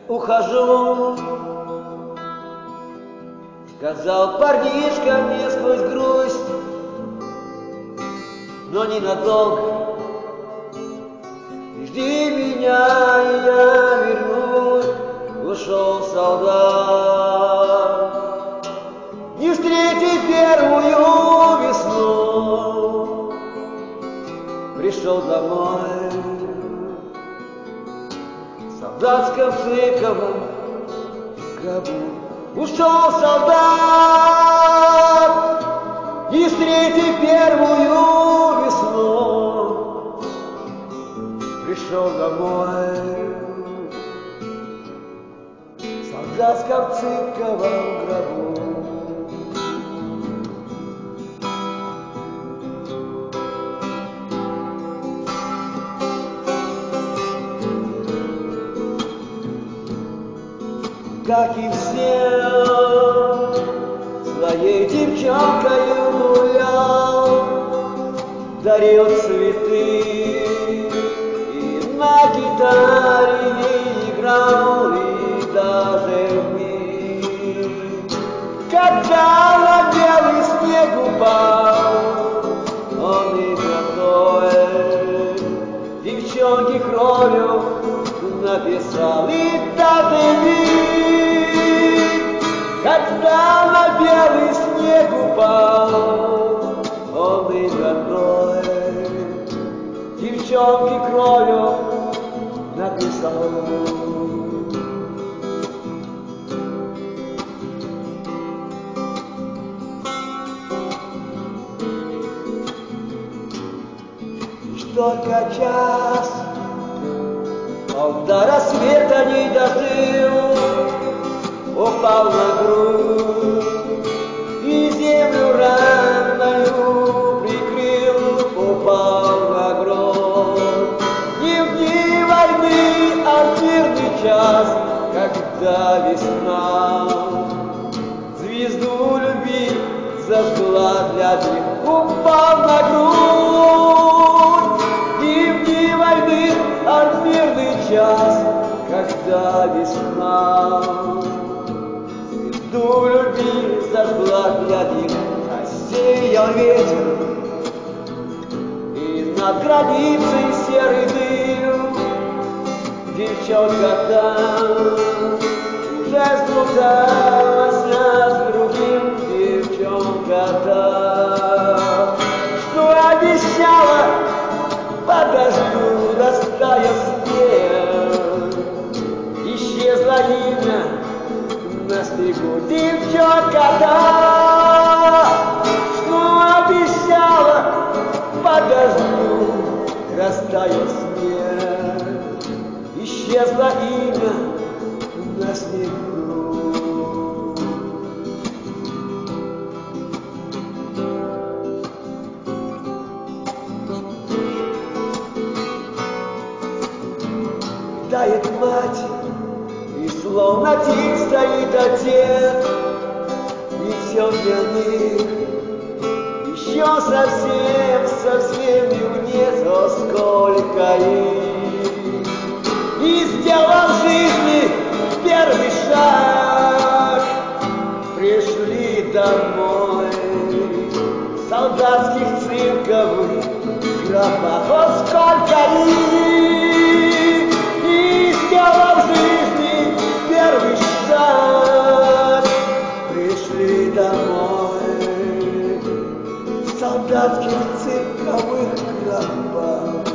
ухожу, сказал парнишка мне сквозь грусть, но ненадолго. Жди меня, и я вернусь. Ушел солдат, не встретив первую весну. Пришел домой в солдатском цыковом гробу. Ушел солдат, не встретив первую весну. Пришел домой в солдатском цыковом гробу. Как и все, своей девчонкою гулял, дарил цветы и на гитаре ей играл, и даже миг, когда на белый снег упал, он и готовит девчонки кровью написал, и даже миг, когда на белый снег упал, он и готовит девчонки кровью написал. Лишь только час он до рассвета не дожил, упал на грудь и землю ранною прикрыл. Упал на грудь не в дни войны, а в мирный час, когда весна звезду любви зажгла для них. Упал на грудь не в дни войны, а в мирный час, когда весна звезду любви зажгла для них. Рассеял ветер, и над границей серый дым. Девчонка там уже сблудалась с другим. Девчонка там, что обещала, подожду, растаял снег. Исчезло имя на снегу. Девчонка та, что обещала, подожду, растаял снег. Исчезло имя на снегу. Тает мать, и словно тень стоит отец, и все для них еще совсем юнец. О, сколько их, и сделал в жизни первый шаг, пришли домой в солдатских цинковых гробах. О, сколько их, и сделал в жизни первый шаг, пришли домой в солдатских цинковых гробах.